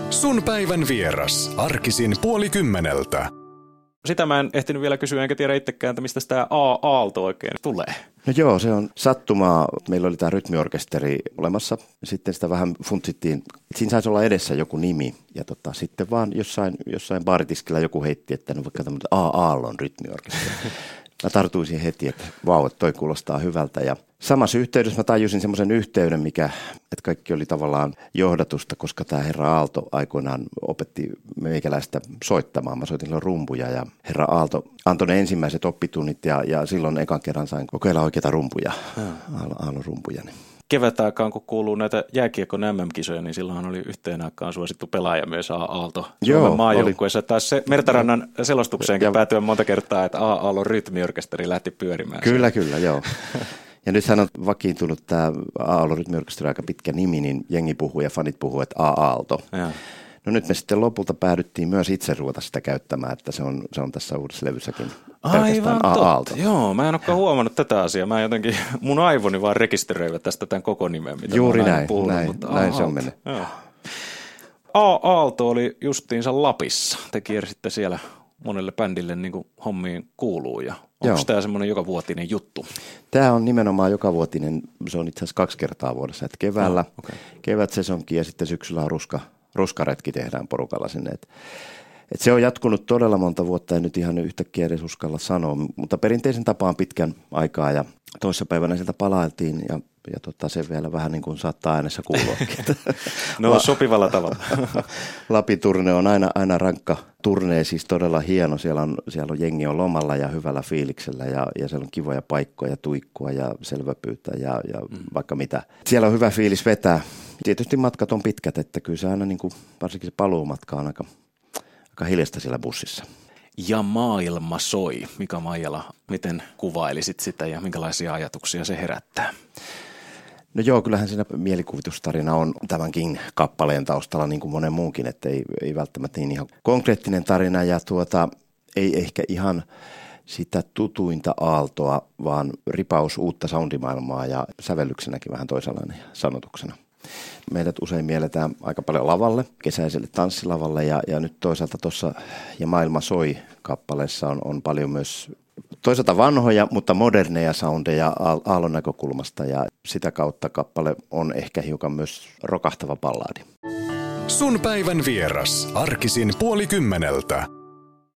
Sun päivän vieras. Arkisin 9:30. Sitä mä en ehtinyt vielä kysyä, enkä tiedä itsekään, että mistä tämä A-aalto oikein tulee. No joo, se on sattumaa. Meillä oli tämä rytmiorkesteri olemassa. Sitten sitä vähän funtsittiin. Siinä saisi olla edessä joku nimi. Ja sitten vaan jossain baaritiskillä joku heitti, että no vaikka tämmöinen A-aallon rytmiorkesteri. Mä tartuisin heti, että vau, että toi kuulostaa hyvältä. Ja samassa yhteydessä mä tajusin semmoisen yhteyden, että kaikki oli tavallaan johdatusta, koska tämä herra Aalto aikoinaan opetti meikäläistä soittamaan. Mä soitin silloin rumpuja ja herra Aalto antoi ne ensimmäiset oppitunnit ja silloin ekan kerran sain kokeilla oikeita rumpuja, Aallon rumpuja. Kevätaikaan, kun kuuluu näitä jääkiekon MM-kisoja, niin silloinhan oli yhteen aikaan suosittu pelaaja myös A-aalto Suomen maajoukkueessa. Taas se Mertarannan selostukseenkin päätyä monta kertaa, että A-aallon rytmiorkesteri lähti pyörimään. Kyllä, joo. Ja nythän on vakiintunut tämä A-aallon rytmiorkesteri aika pitkä nimi, niin jengi puhuu ja fanit puhuu, että A-aalto. Ja. No nyt me sitten lopulta päädyttiin myös itse ruveta sitä käyttämään, että se on tässä uudessa levyssäkin pelkästään A-aalto. Joo, mä en olekaan huomannut tätä asiaa. Mä jotenkin, mun aivoni vaan rekisteröivät tästä tämän koko nimen, mitä juuri mä näin puhunut. Näin se on mennyt. A-aalto oli justiinsa Lapissa. Te kiersitte siellä monelle bändille niin kuin hommiin kuuluu. Ja onko tämä semmoinen jokavuotinen juttu? Tämä on nimenomaan jokavuotinen. Se on itse asiassa 2 kertaa vuodessa. Että keväällä kevätsesonkin ja sitten syksyllä on ruskaretki tehdään porukalla sinne. Et se on jatkunut todella monta vuotta, ja nyt ihan yhtäkkiä edes uskalla sanoa, mutta perinteisen tapaan pitkän aikaa, ja toissapäivänä sieltä palailtiin, ja se vielä vähän niin kuin saattaa äänessä kuuluakin. No sopivalla tavalla. Lapin turne on aina rankka turne, siis todella hieno. Siellä on jengi on lomalla ja hyvällä fiiliksellä, ja siellä on kivoja paikkoja, tuikkua ja selväpyyttä ja vaikka mitä. Siellä on hyvä fiilis vetää. Tietysti matkat on pitkät, että kyllä se aina niin kuin, varsinkin se paluumatka on aika hiljaista siellä bussissa. Ja maailma soi. Mika Maijala, miten kuvailisit sitä ja minkälaisia ajatuksia se herättää? No joo, kyllähän siinä mielikuvitustarina on tämänkin kappaleen taustalla niin kuin monen muunkin, että ei välttämättä niin ihan konkreettinen tarina ja ei ehkä ihan sitä tutuinta aaltoa, vaan ripaus uutta soundimaailmaa ja sävellyksenäkin vähän toisenlainen sanotuksena. Meidät usein mielletään aika paljon lavalle, kesäiselle tanssilavalle ja nyt toisaalta tuossa Ja maailma soi -kappaleessa on paljon myös toisaalta vanhoja, mutta moderneja soundeja aallon näkökulmasta ja sitä kautta kappale on ehkä hiukan myös rokahtava ballaadi. Sun päivän vieras. Arkisin 9:30.